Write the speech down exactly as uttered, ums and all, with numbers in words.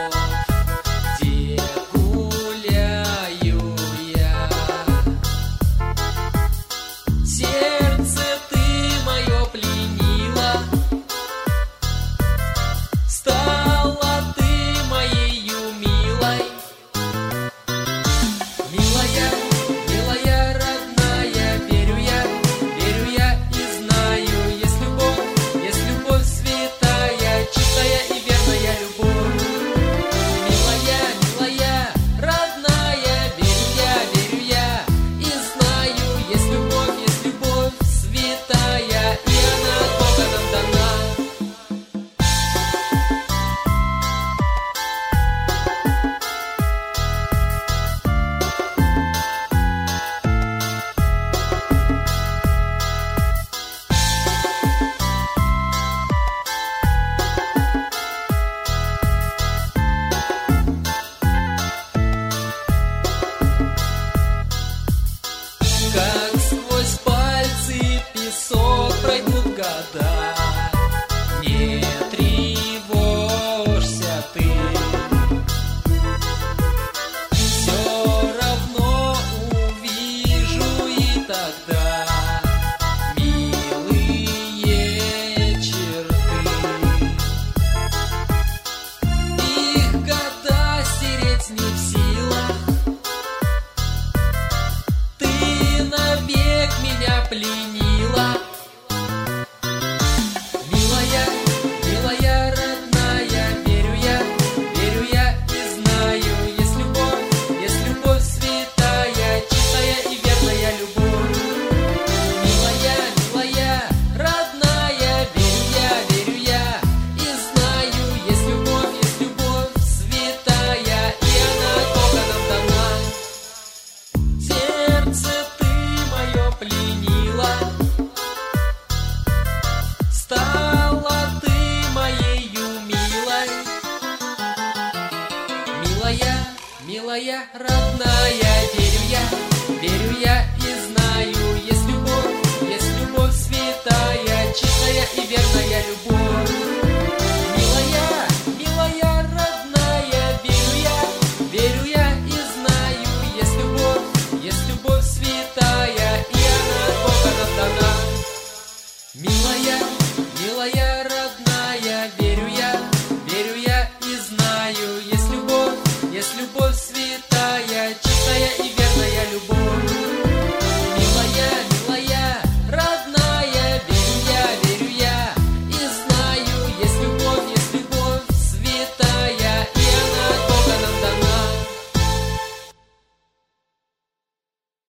где гуляю я. Сердце ты мое пленила, стала ты моею милой. Милая, милая, родная, верю я, верю я и знаю, есть любовь, есть любовь святая, чистая и верная любовь. Милая, милая, родная, верю я, верю я и знаю, есть любовь, есть любовь святая, и она от Бога нам дана. Как сквозь пальцы песок пройдут года, не тревожься ты, все равно увижу и тогда милые черты. Их года стереть не в силах, навек меня пленила. Милая, милая, родная, верю я, верю я и знаю, есть любовь, есть любовь святая, чистая и верная любовь. Милая, милая, родная, верю я, верю я и знаю, есть любовь, есть любовь святая, и она от Бога нам дана. Сердце пленила, стала ты моею милой. Милая, милая, родная, верю я, верю я и знаю, есть любовь, есть любовь святая, чистая и верная любовь.